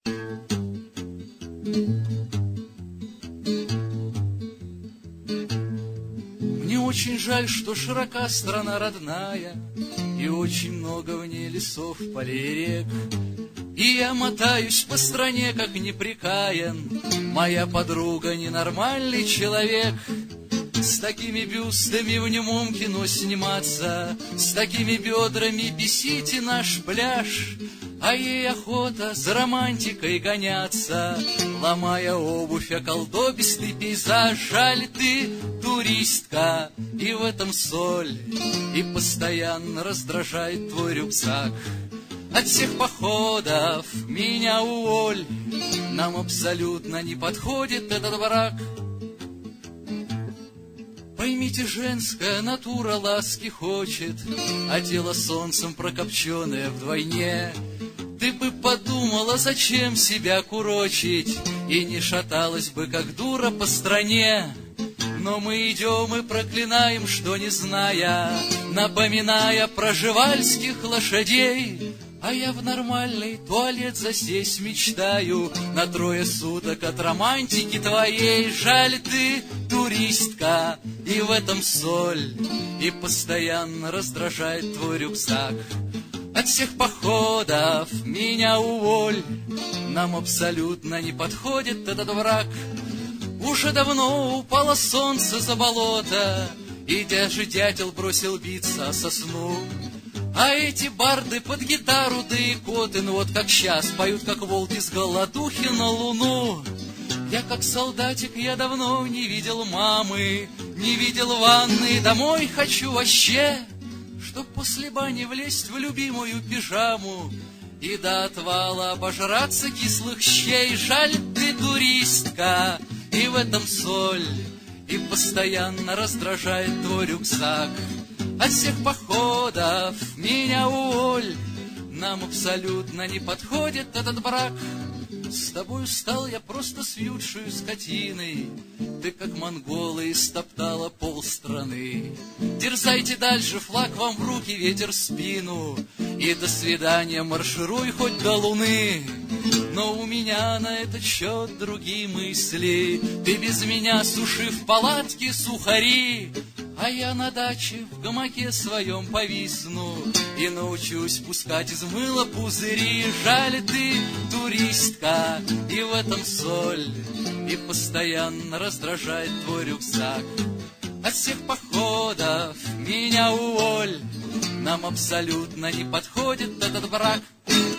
Мне очень жаль, что широка страна родная, и очень много в ней лесов, полей, рек. И я мотаюсь по стране, как непрекаян. Моя подруга ненормальный человек. С такими бюстами в немом кино сниматься, с такими бедрами бесите наш пляж. А ей охота за романтикой гоняться, ломая обувь, околдобистый пейзаж. Жаль, ты туристка, и в этом соль, и постоянно раздражает твой рюкзак. От всех походов меня уволь, нам абсолютно не подходит этот брак. Поймите, женская натура ласки хочет, а тело солнцем прокопченное вдвойне. Ты бы подумала, зачем себя курочить, и не шаталась бы, как дура, по стране. Но мы идем и проклинаем, что не зная, напоминая про живальских лошадей. А я в нормальный туалет засесть мечтаю на 3 суток от романтики твоей. Жаль, ты туристка, и в этом соль, и постоянно раздражает твой рюкзак. От всех походов меня уволь, нам абсолютно не подходит этот враг. Уже давно упало солнце за болото, и даже дятел бросил биться о сосну. А эти барды под гитару, да и коты, ну вот как сейчас, поют, как волки с голодухи на луну. Я как солдатик, я давно не видел мамы, не видел ванны, домой хочу вообще, чтоб после бани влезть в любимую пижаму и до отвала обожраться кислых щей. Жаль, ты туристка, и в этом соль, и постоянно раздражает твой рюкзак. От всех походов меня уволь, нам абсолютно не подходит этот брак. С тобою стал я просто свьючую скотиной, ты, как монголы, истоптала полстраны. Дерзайте дальше, флаг вам в руки, ветер в спину, и до свидания, маршируй хоть до луны. Но у меня на этот счет другие мысли, ты без меня суши в палатке сухари. А я на даче в гамаке своем повисну и научусь пускать из мыла пузыри. Жаль, ты туристка, и в этом соль, и постоянно раздражает твой рюкзак. От всех походов меня уволь, нам абсолютно не подходит этот брак.